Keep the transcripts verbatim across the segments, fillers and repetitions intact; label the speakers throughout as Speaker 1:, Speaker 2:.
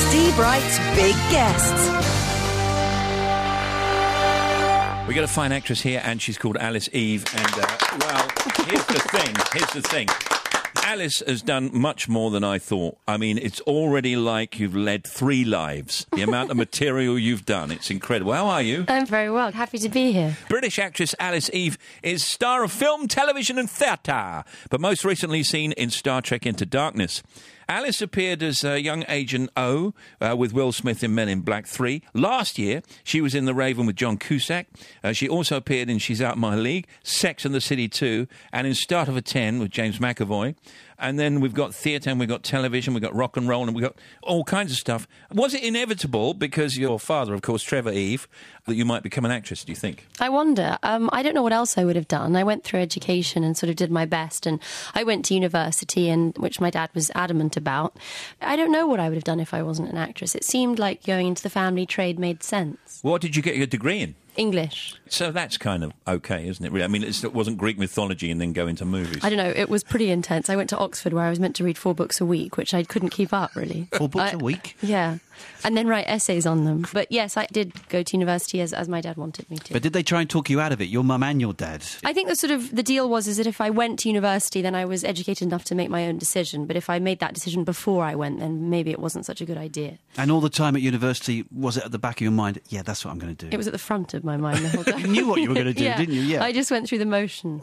Speaker 1: Steve Wright's Big Guests.
Speaker 2: We got a fine actress here, and she's called Alice Eve. And, uh, well, here's the thing. Here's the thing. Alice has done much more than I thought. I mean, it's already like you've led three lives. The amount of material you've done, it's incredible. How are you?
Speaker 3: I'm very well. Happy to be here.
Speaker 2: British actress Alice Eve is star of film, television and theatre, but most recently seen in Star Trek Into Darkness. Alice appeared as uh, young Agent O uh, with Will Smith in Men in Black three. Last year, she was in The Raven with John Cusack. Uh, she also appeared in She's Out My League, Sex and the City two, and in Start of a ten with James McAvoy. And then we've got theatre and we've got television, we've got rock and roll, and we've got all kinds of stuff. Was it inevitable, because your father, of course, Trevor Eve, that you might become an actress, do you think?
Speaker 3: I wonder. Um, I don't know what else I would have done. I went through education and sort of did my best, and I went to university, and which my dad was adamant about. I don't know what I would have done if I wasn't an actress. It seemed like going into the family trade made sense.
Speaker 2: What did you get your degree in?
Speaker 3: English.
Speaker 2: So that's kind of okay, isn't it, really? I mean, it's, it wasn't Greek mythology and then go into movies.
Speaker 3: I don't know, it was pretty intense. I went to Oxford, where I was meant to read four books a week, which I couldn't keep up, really.
Speaker 4: Four books
Speaker 3: I,
Speaker 4: a week?
Speaker 3: Yeah. And then write essays on them. But yes, I did go to university as, as my dad wanted me to.
Speaker 4: But did they try and talk you out of it, your mum and your dad?
Speaker 3: I think the sort of the deal was is that if I went to university, then I was educated enough to make my own decision. But if I made that decision before I went, then maybe it wasn't such a good idea.
Speaker 4: And all the time at university, was it at the back of your mind, yeah, that's what I'm going to do?
Speaker 3: It was at the front of my mind the whole time.
Speaker 4: You knew what you were going to do,
Speaker 3: yeah,
Speaker 4: didn't you? Yeah.
Speaker 3: I just went through the motions.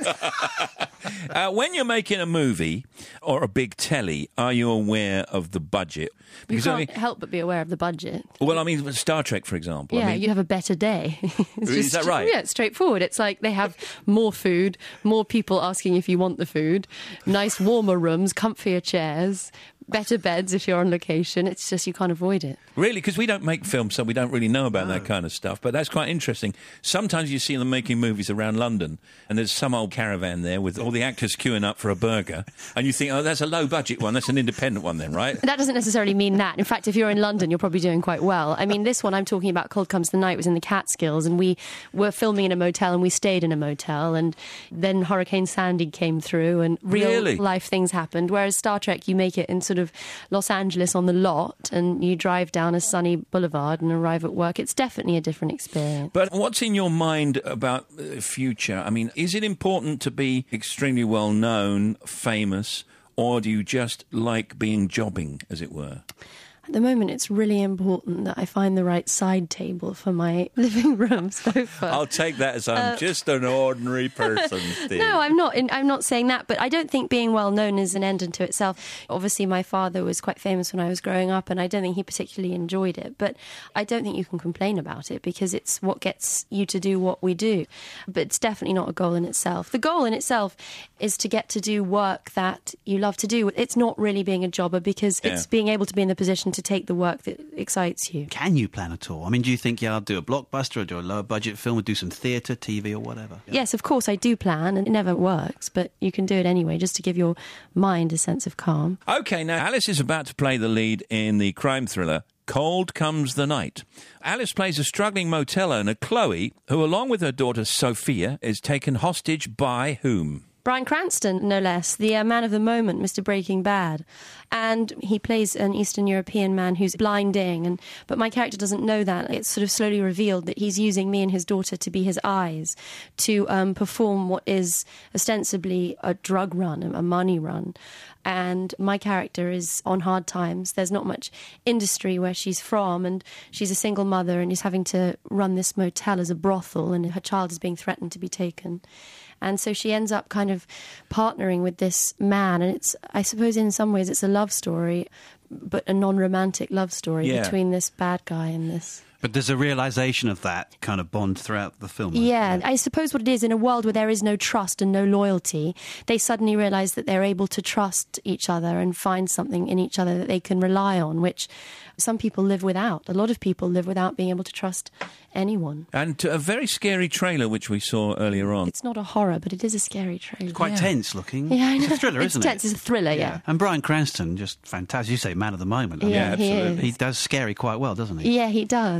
Speaker 2: uh, when you're making a movie or a big telly, are you aware of the budget?
Speaker 3: Because you can't
Speaker 2: I mean,
Speaker 3: help but be aware of the budget.
Speaker 2: Well, I mean, Star Trek, for example.
Speaker 3: Yeah,
Speaker 2: I mean,
Speaker 3: you have a better day. It's
Speaker 2: Is
Speaker 3: just,
Speaker 2: that right?
Speaker 3: Yeah, it's straightforward. It's like they have more food, more people asking if you want the food, nice warmer rooms, comfier chairs, better beds if you're on location. It's just you can't avoid it.
Speaker 2: Really? Because we don't make films, so we don't really know about no. that kind of stuff. But that's quite interesting. Sometimes you see them making movies around London, and there's some old caravan there with all the actors queuing up for a burger, and you think, oh, that's a low-budget one. That's an independent one then, right?
Speaker 3: That doesn't necessarily mean that. In fact, if you're in London, you're probably doing quite well. I mean, this one I'm talking about, Cold Comes the Night, was in the Catskills, and we were filming in a motel, and we stayed in a motel, and then Hurricane Sandy came through, and real-life
Speaker 2: really?
Speaker 3: things happened, whereas Star Trek, you make it in sort of Los Angeles on the lot, and you drive down a sunny boulevard and arrive at work. It's definitely a different experience.
Speaker 2: But what's in your mind about the future? I mean, is it important to be extremely well known, famous, or do you just like being jobbing, as it were?
Speaker 3: At the moment, it's really important that I find the right side table for my living room sofa.
Speaker 2: I'll take that as I'm uh, just an ordinary person, Steve.
Speaker 3: No, I'm not. I'm not saying that, but I don't think being well known is an end unto itself. Obviously, my father was quite famous when I was growing up, and I don't think he particularly enjoyed it. But I don't think you can complain about it, because it's what gets you to do what we do. But it's definitely not a goal in itself. The goal in itself is to get to do work that you love to do. It's not really being a jobber, because yeah. it's being able to be in the position to take the work that excites you.
Speaker 4: Can you plan at all? I mean, do you think, yeah, I'll do a blockbuster or do a lower budget film or do some theatre, T V or whatever? Yeah.
Speaker 3: Yes, of course I do plan, and it never works, but you can do it anyway, just to give your mind a sense of calm.
Speaker 2: OK, now Alice is about to play the lead in the crime thriller Cold Comes the Night. Alice plays a struggling motel owner, Chloe, who, along with her daughter Sophia, is taken hostage by whom?
Speaker 3: Bryan Cranston, no less, the uh, man of the moment, Mister Breaking Bad. And he plays an Eastern European man who's blinding, and but my character doesn't know that. It's sort of slowly revealed that he's using me and his daughter to be his eyes, to um, perform what is ostensibly a drug run, a money run. And my character is on hard times. There's not much industry where she's from, and she's a single mother and is having to run this motel as a brothel, and her child is being threatened to be taken. And so she ends up kind of partnering with this man, and it's, I suppose in some ways it's a love story, but a non-romantic love story yeah. between this bad guy and this...
Speaker 4: But there's a realisation of that kind of bond throughout the film.
Speaker 3: Yeah, I suppose what it is, in a world where there is no trust and no loyalty, they suddenly realise that they're able to trust each other and find something in each other that they can rely on, which some people live without. A lot of people live without being able to trust anyone.
Speaker 2: And a very scary trailer, which we saw earlier on.
Speaker 3: It's not a horror, but it is a scary trailer.
Speaker 4: It's quite
Speaker 3: yeah.
Speaker 4: tense looking.
Speaker 3: Yeah, I know.
Speaker 4: It's a thriller,
Speaker 3: it's
Speaker 4: isn't
Speaker 3: tense.
Speaker 4: it?
Speaker 3: It's a thriller, yeah. yeah.
Speaker 4: And Bryan Cranston, just fantastic. You say man of the moment. I
Speaker 3: yeah,
Speaker 4: mean,
Speaker 3: he
Speaker 4: absolutely.
Speaker 3: is.
Speaker 4: He does scary quite well, doesn't he?
Speaker 3: Yeah, he does.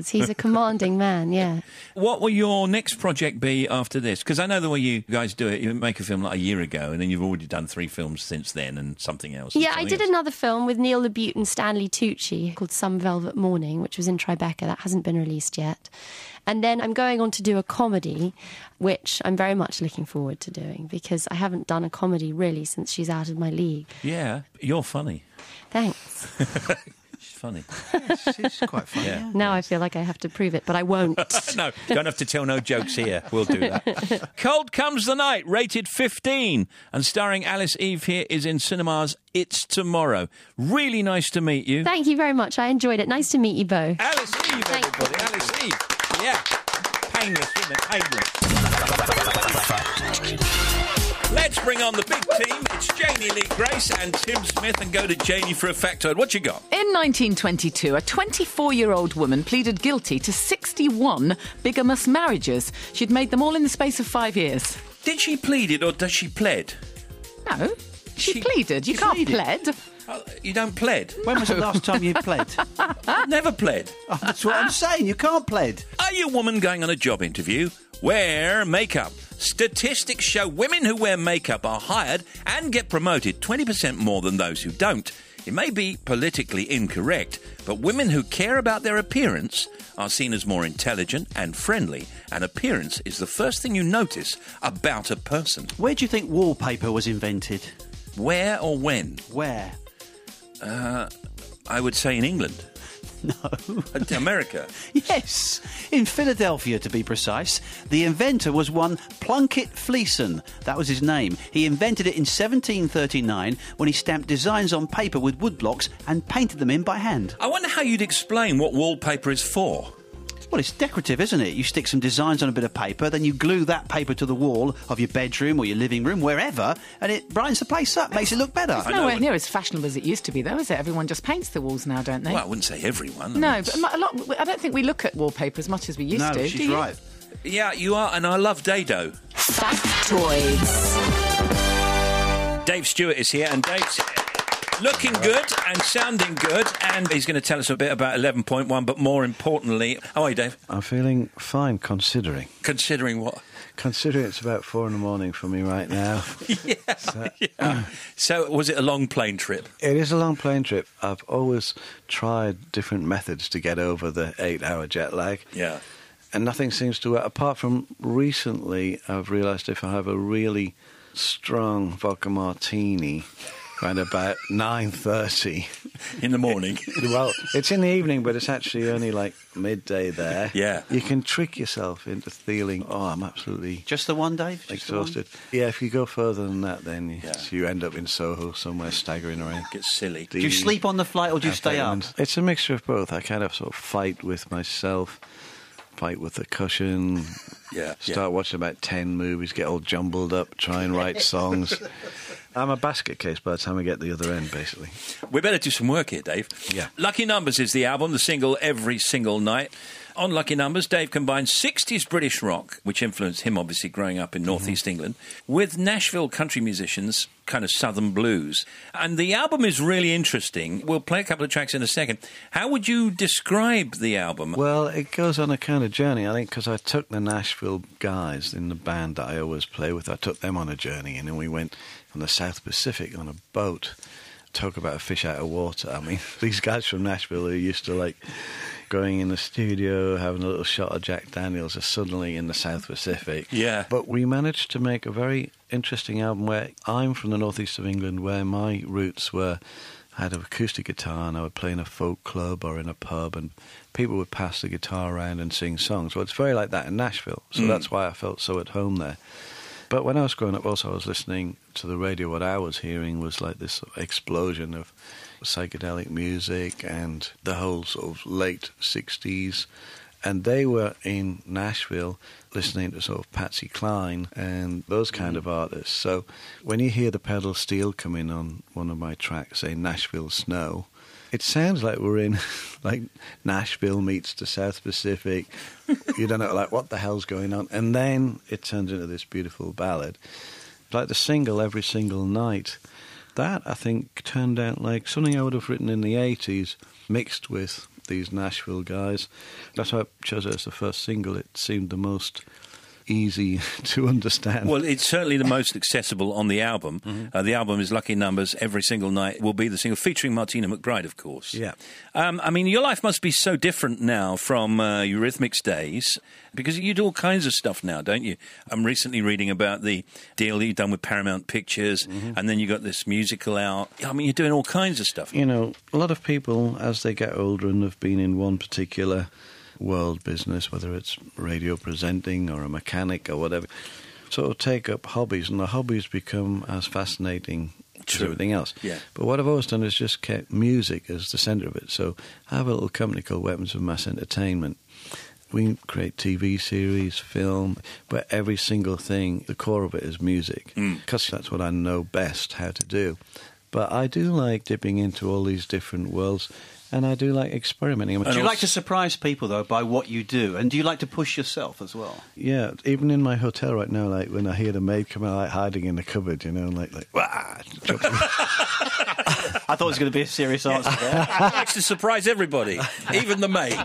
Speaker 3: does. He's a commanding man, yeah.
Speaker 2: What will your next project be after this? Because I know the way you guys do it, you make a film like a year ago, and then you've already done three films since then and something else. and
Speaker 3: Yeah, I
Speaker 2: something
Speaker 3: did
Speaker 2: else.
Speaker 3: another film with Neil LaBute and Stanley Tucci called Some Velvet Morning, which was in Tribeca. That hasn't been released yet. And then I'm going on to do a comedy, which I'm very much looking forward to doing, because I haven't done a comedy really since she's out of my league.
Speaker 2: Yeah, you're funny.
Speaker 3: Thanks.
Speaker 2: She's funny.
Speaker 4: It's, it's quite funny.
Speaker 2: Yeah.
Speaker 4: Yeah.
Speaker 3: Now I feel like I have to prove it, but I won't.
Speaker 2: No, don't have to tell no jokes here. We'll do that. Cold Comes the Night, rated fifteen, and starring Alice Eve here, is in cinemas. It's tomorrow. Really nice to meet you.
Speaker 3: Thank you very much. I enjoyed it. Nice to meet you both.
Speaker 2: Alice Eve,
Speaker 3: Thank
Speaker 2: everybody.
Speaker 3: you.
Speaker 2: Alice Eve. Yeah. Painless, isn't it? Painless. Let's bring on the big team. It's Janie Lee Grace and Tim Smith, and go to Janie for a factoid. What you got?
Speaker 5: In nineteen twenty-two, a twenty-four-year-old woman pleaded guilty to sixty-one bigamous marriages. She'd made them all in the space of five years.
Speaker 2: Did she plead it or does she pled?
Speaker 5: No, she,
Speaker 2: She-
Speaker 5: pleaded. You
Speaker 4: she
Speaker 5: can't
Speaker 4: pleaded?
Speaker 5: pled.
Speaker 2: Oh, you don't pled?
Speaker 4: When was the last time you played?
Speaker 2: Never pled.
Speaker 4: Oh, that's what I'm saying. You can't plead.
Speaker 2: Are you a woman going on a job interview? Wear makeup. Statistics show women who wear makeup are hired and get promoted twenty percent more than those who don't. It may be politically incorrect, but women who care about their appearance are seen as more intelligent and friendly, and appearance is the first thing you notice about a person.
Speaker 4: Where do you think wallpaper was invented?
Speaker 2: Where or when?
Speaker 4: Where?
Speaker 2: I would say in England.
Speaker 4: No.
Speaker 2: America.
Speaker 4: Yes, in Philadelphia to be precise. The inventor was one Plunkett Fleeson. That was his name. He invented it in seventeen thirty-nine when he stamped designs on paper with woodblocks and painted them in by hand.
Speaker 2: I wonder how you'd explain what wallpaper is for.
Speaker 4: Well, it's decorative, isn't it? You stick some designs on a bit of paper, then you glue that paper to the wall of your bedroom or your living room, wherever, and it brightens the place up, makes it look better.
Speaker 5: It's nowhere near as fashionable as it used to be, though, is it? Everyone just paints the walls now, don't they?
Speaker 2: Well, I wouldn't say everyone. I
Speaker 5: no,
Speaker 2: mean,
Speaker 5: but a lot. I don't think we look at wallpaper as much as we used
Speaker 4: No,
Speaker 5: to. Do
Speaker 4: she's
Speaker 5: you?
Speaker 4: right.
Speaker 2: yeah, you are, and I love Dado.
Speaker 1: Factoids.
Speaker 2: Dave Stewart is here, and Dave's looking good and sounding good, and he's going to tell us a bit about eleven point one, but more importantly... How are you, Dave?
Speaker 6: I'm feeling fine, considering.
Speaker 2: Considering what?
Speaker 6: Considering it's about four in the morning for me right now.
Speaker 2: yeah,
Speaker 6: So-
Speaker 2: yeah. So, was it a long plane trip?
Speaker 6: It is a long plane trip. I've always tried different methods to get over the eight-hour jet lag.
Speaker 2: Yeah.
Speaker 6: And nothing seems to work. Apart from recently, I've realised if I have a really strong vodka martini around about nine thirty...
Speaker 2: In the morning.
Speaker 6: Well, it's in the evening, but it's actually only like midday there.
Speaker 2: Yeah.
Speaker 6: You can trick yourself into feeling, oh, I'm absolutely
Speaker 4: Just the one, Dave? Just the one?
Speaker 6: exhausted. Yeah, if you go further than that, then you,
Speaker 2: Yeah.
Speaker 6: you end up in Soho somewhere staggering around.
Speaker 2: Gets silly.
Speaker 4: Do you sleep on the flight or do you stay up?
Speaker 6: It's a mixture of both. I kind of sort of fight with myself, fight with the cushion,
Speaker 2: Yeah.
Speaker 6: start watching about ten movies, get all jumbled up, try and write songs. I'm a basket case by the time I get the other end, basically.
Speaker 2: We better do some work here, Dave.
Speaker 6: Yeah.
Speaker 2: Lucky Numbers is the album, the single every single night. On Lucky Numbers, Dave combines sixties British rock, which influenced him obviously growing up in northeast
Speaker 6: Mm-hmm.
Speaker 2: England, with Nashville country musicians, kind of southern blues. And the album is really interesting. We'll play a couple of tracks in a second. How would you describe the album?
Speaker 6: Well, it goes on a kind of journey, I think, because I took the Nashville guys in the band that I always play with, I took them on a journey, and then we went on the South Pacific on a boat. Talk about a fish out of water. I mean, these guys from Nashville who used to, like, going in the studio, having a little shot of Jack Daniels, are suddenly in the South Pacific.
Speaker 2: Yeah.
Speaker 6: But we managed to make a very interesting album where I'm from the northeast of England, where my roots were... I had an acoustic guitar and I would play in a folk club or in a pub and people would pass the guitar around and sing songs. Well, it's very like that in Nashville, so
Speaker 2: Mm.
Speaker 6: that's why I felt so at home there. But when I was growing up also, I was listening to the radio. What I was hearing was like this sort of explosion of psychedelic music and the whole sort of late sixties. And they were in Nashville listening to sort of Patsy Cline and those kind of artists. So when you hear the pedal steel come in on one of my tracks, say Nashville Snow, it sounds like we're in like Nashville meets the South Pacific. You don't know, like, what the hell's going on? And then it turns into this beautiful ballad. Like the single Every Single Night, that, I think, turned out like something I would have written in the eighties, mixed with these Nashville guys. That's why I chose it as the first single. It seemed the most easy to understand.
Speaker 2: Well, it's certainly the most accessible on the album. Mm-hmm. Uh, the album is Lucky Numbers. Every Single Night will be the single, featuring Martina McBride, of course.
Speaker 6: Yeah.
Speaker 2: Um, I mean, your life must be so different now from uh, Eurythmics days, because you do all kinds of stuff now, don't you? I'm recently reading about the deal that you've done with Paramount Pictures, mm-hmm. and then you got this musical out. I mean, you're doing all kinds of stuff.
Speaker 6: You know, a lot of people, as they get older and have been in one particular world business, whether it's radio presenting or a mechanic or whatever, sort of take up hobbies, and the hobbies become as fascinating
Speaker 2: True.
Speaker 6: as everything else.
Speaker 2: Yeah.
Speaker 6: But what I've always done is just kept music as the centre of it. So I have a little company called Weapons of Mass Entertainment. We create T V series, film, but every single thing, the core of it is music, because mm. that's what I know best how to do. But I do like dipping into all these different worlds, and I do like experimenting.
Speaker 4: Do you like to surprise people, though, by what you do? And do you like to push yourself as well?
Speaker 6: Yeah, even in my hotel right now, like when I hear the maid come out, like hiding in the cupboard, you know, and like, like, wah!
Speaker 4: I thought it was going to be a serious answer there.
Speaker 2: He likes to surprise everybody, even the maid.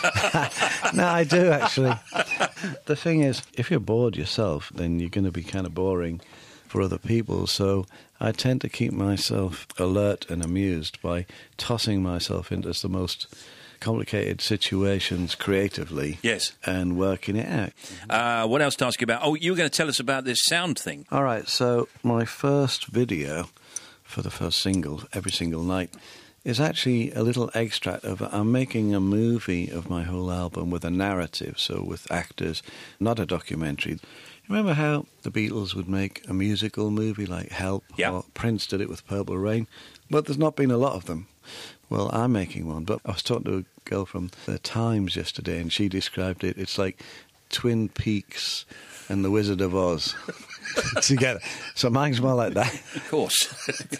Speaker 6: No, I do, actually. The thing is, if you're bored yourself, then you're going to be kind of boring for other people, so I tend to keep myself alert and amused by tossing myself into the most complicated situations creatively.
Speaker 2: Yes.
Speaker 6: And working it out.
Speaker 2: Uh, what else to ask you about? Oh, you were going to tell us about this sound thing.
Speaker 6: All right, so my first video for the first single, Every Single Night, is actually a little extract of I'm making a movie of my whole album with a narrative, so with actors, not a documentary. Remember how the Beatles would make a musical movie like Help?
Speaker 2: Yeah.
Speaker 6: Or Prince did it with Purple Rain? But there's not been a lot of them. Well, I'm making one. But I was talking to a girl from The Times yesterday, and she described it. It's like Twin Peaks and The Wizard of Oz together. So mine's more like that.
Speaker 2: Of course.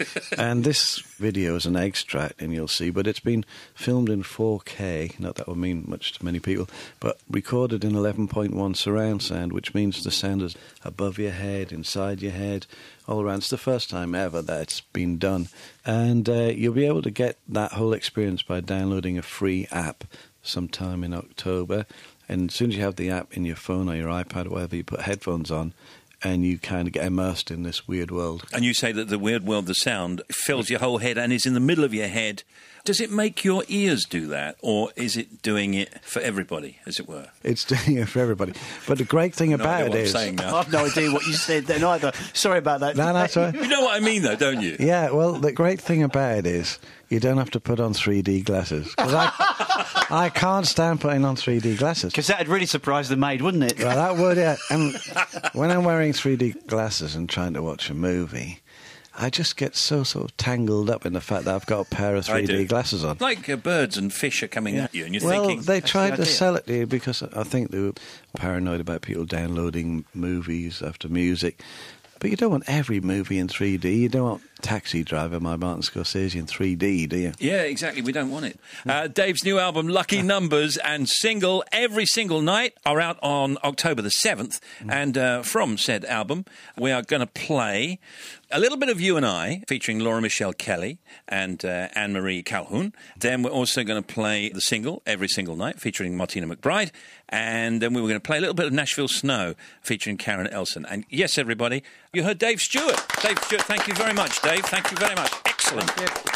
Speaker 6: And this video is an extract, and you'll see, but it's been filmed in four K, not that would mean much to many people, but recorded in eleven point one surround sound, which means the sound is above your head, inside your head, all around. It's the first time ever that it's been done. And uh, you'll be able to get that whole experience by downloading a free app sometime in October. And as soon as you have the app in your phone or your iPad or whatever, you put headphones on, and you kind of get immersed in this weird world.
Speaker 2: And you say that the weird world, the sound, fills your whole head and is in the middle of your head. Does it make your ears do that, or is it doing it for everybody, as it were?
Speaker 6: It's doing it for everybody. But the great thing
Speaker 2: no
Speaker 6: about it
Speaker 2: what
Speaker 6: is...
Speaker 2: I'm saying now.
Speaker 4: I've no idea what you said then either. Sorry about that.
Speaker 6: No, that's right.
Speaker 2: You know what I mean, though, don't you?
Speaker 6: Yeah, well, the great thing about it is you don't have to put on three D glasses. 'Cause I, I can't stand putting on three D glasses.
Speaker 4: Because that would really surprise the maid, wouldn't it?
Speaker 6: Well, that would, yeah. And when I'm wearing three D glasses and trying to watch a movie, I just get so sort of tangled up in the fact that I've got a pair of three D glasses on.
Speaker 2: Like uh, birds and fish are coming
Speaker 6: Yeah.
Speaker 2: at you, and you're
Speaker 6: well,
Speaker 2: thinking...
Speaker 6: they tried
Speaker 4: the
Speaker 6: to
Speaker 4: idea.
Speaker 6: sell it to you because I think they were paranoid about people downloading movies after music. But you don't want every movie in three D. You don't want Taxi Driver by Martin Scorsese in three D, do you?
Speaker 2: Yeah, exactly. We don't want it. Uh, Dave's new album, Lucky Numbers, and single, Every Single Night, are out on October the seventh. And uh, from said album, we are going to play a little bit of You and I, featuring Laura Michelle Kelly and uh, Anne-Marie Calhoun. Then we're also going to play the single, Every Single Night, featuring Martina McBride. And then we were going to play a little bit of Nashville Snow, featuring Karen Elson. And yes, everybody, you heard Dave Stewart. Dave Stewart, thank you very much, Dave. Thank you very much. Excellent.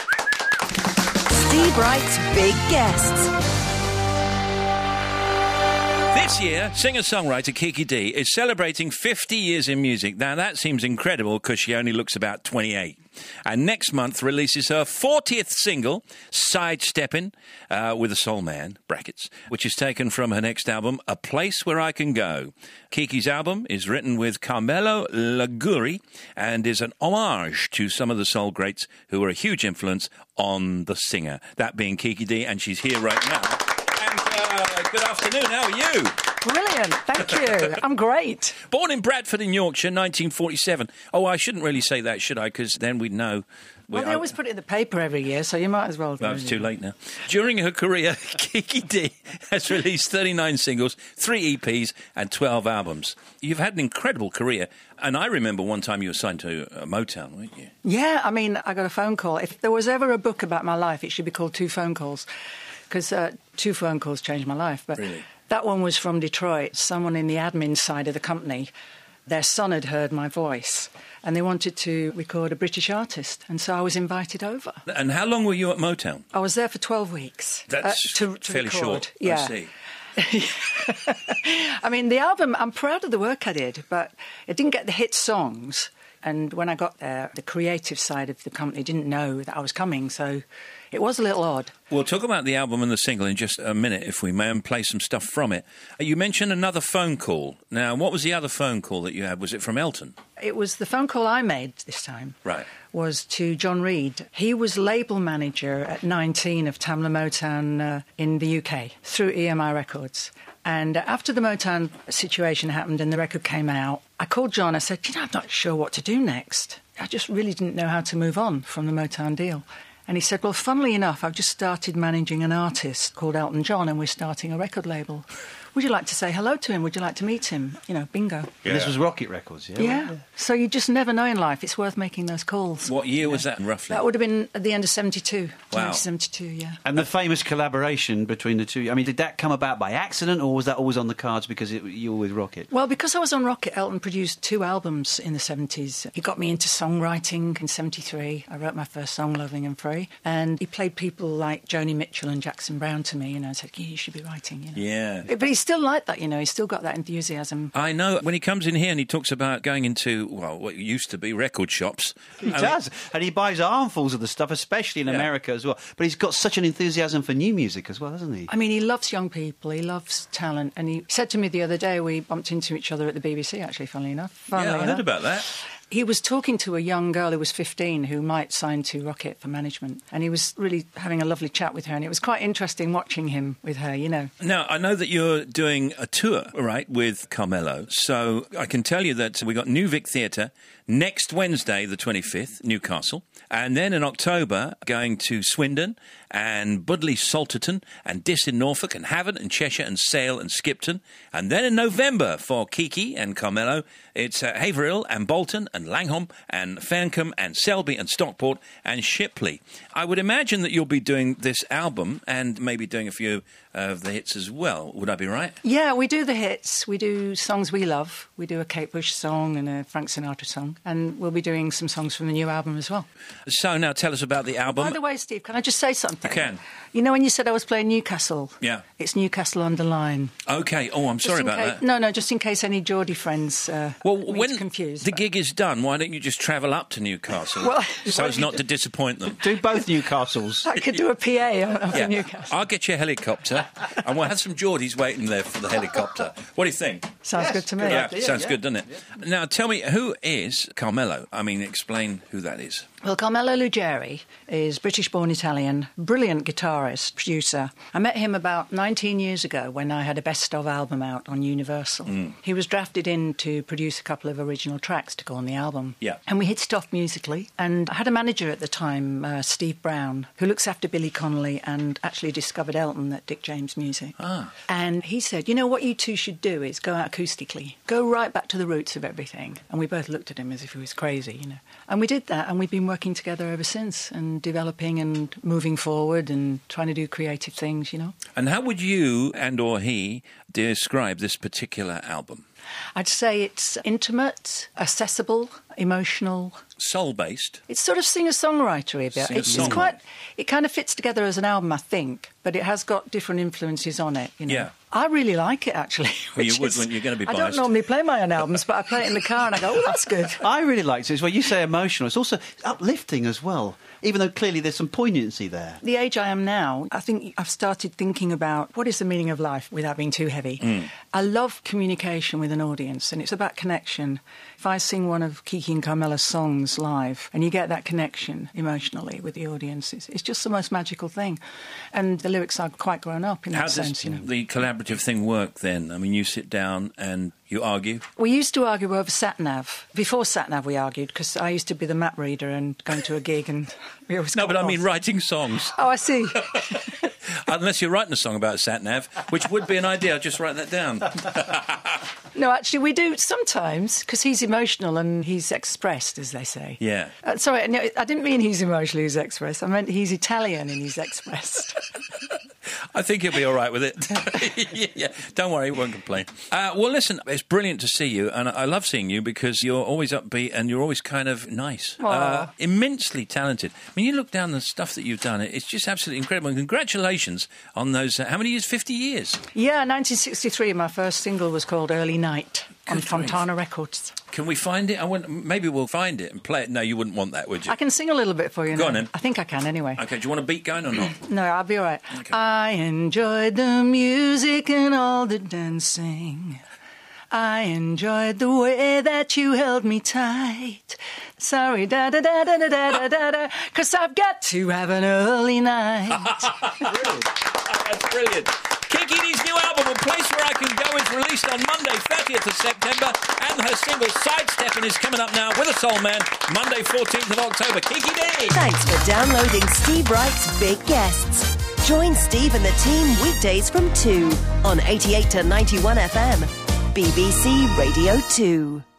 Speaker 1: Steve Wright's Big Guests.
Speaker 2: This year, singer-songwriter Kiki Dee is celebrating fifty years in music. Now, that seems incredible because she only looks about twenty-eight. And next month releases her fortieth single, Sidestepping, uh, with a Soul Man, brackets, which is taken from her next album, A Place Where I Can Go. Kiki's album is written with Carmelo Liguri and is an homage to some of the soul greats who were a huge influence on the singer, that being Kiki Dee, and she's here right now. And uh, good afternoon, how are you?
Speaker 7: Brilliant, thank you. I'm great.
Speaker 2: Born in Bradford in Yorkshire, nineteen forty-seven. Oh, I shouldn't really say that, should I? Because then we'd know.
Speaker 7: Well, they always put it in the paper every year, so you might as well.
Speaker 2: Well, it's too late now. During her career, Kiki Dee has released thirty-nine singles, three E Ps, and twelve albums. You've had an incredible career, and I remember one time you were signed to uh, Motown, weren't you?
Speaker 7: Yeah, I mean, I got a phone call. If there was ever a book about my life, it should be called Two Phone Calls. because uh, two phone calls changed my life. But
Speaker 2: Really?
Speaker 7: that one was from Detroit. Someone in the admin side of the company, their son had heard my voice, and they wanted to record a British artist, and so I was invited over.
Speaker 2: And how long were you at Motown?
Speaker 7: I was there for twelve weeks.
Speaker 2: That's
Speaker 7: uh, to, to
Speaker 2: fairly
Speaker 7: record.
Speaker 2: short.
Speaker 7: Yeah.
Speaker 2: I see.
Speaker 7: I mean, the album, I'm proud of the work I did, but it didn't get the hit songs. And when I got there, the creative side of the company didn't know that I was coming, so it was a little odd.
Speaker 2: We'll talk about the album and the single in just a minute, if we may, and play some stuff from it. You mentioned another phone call. Now, what was the other phone call that you had? Was it from Elton?
Speaker 7: It was the phone call I made this time.
Speaker 2: Right.
Speaker 7: Was to John Reid. He was label manager at nineteen of Tamla Motown uh, in the U K through E M I Records. And after the Motown situation happened and the record came out, I called John. I said, you know, I'm not sure what to do next. I just really didn't know how to move on from the Motown deal. And he said, well, funnily enough, I've just started managing an artist called Elton John, and we're starting a record label. Would you like to say hello to him? Would you like to meet him? You know, bingo.
Speaker 4: Yeah. This was Rocket Records, yeah?
Speaker 7: Yeah. yeah. So you just never know in life. It's worth making those calls.
Speaker 2: What year was that, roughly?
Speaker 7: That would have been at the end of seventy-two.
Speaker 2: Wow.
Speaker 7: nineteen seventy-two, yeah.
Speaker 4: And the famous collaboration between the two, I mean, did that come about by accident, or was that always on the cards because it, you were with Rocket?
Speaker 7: Well, because I was on Rocket, Elton produced two albums in the seventies. He got me into songwriting in seventy-three. I wrote my first song, Loving and Free. And he played people like Joni Mitchell and Jackson Browne to me, you know, and said, yeah, you should be writing, you know.
Speaker 2: Yeah.
Speaker 7: But he's still like that, you know. He's still got that enthusiasm.
Speaker 2: I know. When he comes in here and he talks about going into, well, what used to be record shops.
Speaker 4: He
Speaker 2: I
Speaker 4: does.
Speaker 2: mean,
Speaker 4: and he buys armfuls of the stuff, especially in
Speaker 2: Yeah.
Speaker 4: America as well. But he's got such an enthusiasm for new music as well, hasn't he?
Speaker 7: I mean, he loves young people. He loves talent. And he said to me the other day, we bumped into each other at the B B C, actually, funnily enough. Funnily
Speaker 2: yeah, I
Speaker 7: enough.
Speaker 2: heard about that.
Speaker 7: He was talking to a young girl who was fifteen who might sign to Rocket for management. And he was really having a lovely chat with her. And it was quite interesting watching him with her, you know.
Speaker 2: Now, I know that you're doing a tour, right, with Carmelo. So I can tell you that we got New Vic Theatre next Wednesday, the twenty-fifth, Newcastle. And then in October, going to Swindon and Budleigh Salterton and Diss in Norfolk and Havant and Cheshire and Sale and Skipton. And then in November for Kiki and Carmelo, it's uh, Haverhill and Bolton and Langham and Fancombe and Selby and Stockport and Shipley. I would imagine that you'll be doing this album and maybe doing a few of the hits as well. Would I be right?
Speaker 7: Yeah, we do the hits. We do songs we love. We do a Kate Bush song and a Frank Sinatra song. And we'll be doing some songs from the new album as well.
Speaker 2: So now tell us about the album.
Speaker 7: By the way, Steve, can I just say something?
Speaker 2: You can.
Speaker 7: You know when you said I was playing Newcastle?
Speaker 2: Yeah.
Speaker 7: It's Newcastle under line.
Speaker 2: Okay. Oh, I'm sorry
Speaker 7: Just in
Speaker 2: about
Speaker 7: case-
Speaker 2: that.
Speaker 7: No, no, just in case any Geordie friends uh,
Speaker 2: Well,
Speaker 7: meet
Speaker 2: when
Speaker 7: confused.
Speaker 2: the
Speaker 7: but-
Speaker 2: gig is done, why don't you just travel up to Newcastle
Speaker 7: Well-
Speaker 2: so as not to disappoint them?
Speaker 4: Do both Newcastles.
Speaker 7: I could do a P A of
Speaker 2: Yeah.
Speaker 7: Newcastle.
Speaker 2: I'll get you a helicopter, and we'll have some Geordies waiting there for the helicopter. What do you think?
Speaker 7: Sounds
Speaker 4: Yes,
Speaker 7: good to me.
Speaker 4: good
Speaker 2: Yeah,
Speaker 4: idea,
Speaker 2: sounds
Speaker 4: yeah.
Speaker 2: good, doesn't it? Now, tell me, who is Carmelo? I mean, explain who that is.
Speaker 7: Well, Carmelo Luggeri is British-born Italian, brilliant guitarist, producer. I met him about nineteen years ago when I had a best-of album out on Universal.
Speaker 2: Mm.
Speaker 7: He was drafted in to produce a couple of original tracks to go on the album.
Speaker 2: Yeah.
Speaker 7: And we hit it off musically. And I had a manager at the time, uh, Steve Brown, who looks after Billy Connolly and actually discovered Elton at Dick James Music.
Speaker 2: Ah.
Speaker 7: And he said, you know, what you two should do is go out acoustically. Go right back to the roots of everything. And we both looked at him as if he was crazy, you know. And we did that, and we've been working together ever since and developing and moving forward and trying to do creative things, you know.
Speaker 2: And how would you and or he describe this particular album?
Speaker 7: I'd say it's intimate, accessible, emotional.
Speaker 2: Soul-based.
Speaker 7: It's sort of singer-songwritery a bit. It's,
Speaker 2: Singer-songwriter.
Speaker 7: it's quite. It kind of fits together as an album, I think, but it has got different influences on it. You know?
Speaker 2: Yeah.
Speaker 7: I really like it actually.
Speaker 2: Well, you
Speaker 7: which
Speaker 2: would
Speaker 7: is-
Speaker 2: when you're gonna be
Speaker 7: I don't
Speaker 2: biased.
Speaker 7: normally play my own albums, but I play it in the car and I go, "Oh, that's good."
Speaker 4: I really liked it as well. You say emotional. It's also uplifting as well, even though clearly there's some poignancy there.
Speaker 7: The age I am now, I think I've started thinking about what is the meaning of life without being too heavy.
Speaker 2: Mm.
Speaker 7: I love communication with an audience, and it's about connection. If I sing one of Kiki and Carmelo's songs live, and you get that connection emotionally with the audience, it's, it's just the most magical thing. And the lyrics are quite grown up in
Speaker 2: How
Speaker 7: that
Speaker 2: does
Speaker 7: sense, you know.
Speaker 2: the collaborative thing work then? I mean, you sit down and you argue.
Speaker 7: We used to argue over sat-nav. Before sat-nav we argued, because I used to be the map reader and going to a gig and we always
Speaker 2: No,
Speaker 7: got
Speaker 2: but I mean
Speaker 7: lost.
Speaker 2: writing songs.
Speaker 7: Oh, I see.
Speaker 2: Unless you're writing a song about sat-nav, which would be an idea. I'll just write that down.
Speaker 7: No, actually, we do sometimes, because he's emotional and he's expressed, as they say.
Speaker 2: Yeah.
Speaker 7: Uh, sorry, no, I didn't mean he's emotional, he's expressed. I meant he's Italian and he's expressed.
Speaker 2: I think he'll be all right with it. yeah, don't worry, he won't complain. Uh, well, listen, it's brilliant to see you, and I love seeing you because you're always upbeat and you're always kind of nice. Uh, immensely talented. I mean, you look down the stuff that you've done, it's just absolutely incredible. And congratulations on those, uh, how many years? fifty years?
Speaker 7: Yeah, nineteen sixty-three, my first single was called Early Night on
Speaker 2: Good
Speaker 7: Fontana Records.
Speaker 2: Can we find it? I want, maybe we'll find it and play it. No, you wouldn't want that, would you?
Speaker 7: I can sing a little bit for you
Speaker 2: Go
Speaker 7: now.
Speaker 2: on then.
Speaker 7: I think I can anyway.
Speaker 2: Okay, do you want a beat going or not?
Speaker 7: No, I'll be all right.
Speaker 2: Okay.
Speaker 7: I enjoyed the music and all the dancing. I enjoyed the way that you held me tight. Sorry, da da da da da da da da, cause I've got to have an early night.
Speaker 2: That's brilliant. Kiki Dee's new album, A Place Where I Can Go, is released on Monday, thirtieth of September, and her single Sidestepping is coming up now with a Soul Man, Monday, fourteenth of October. Kiki Dee!
Speaker 1: Thanks for downloading Steve Wright's Big Guests. Join Steve and the team weekdays from two on eighty-eight to ninety-one F M, B B C Radio two.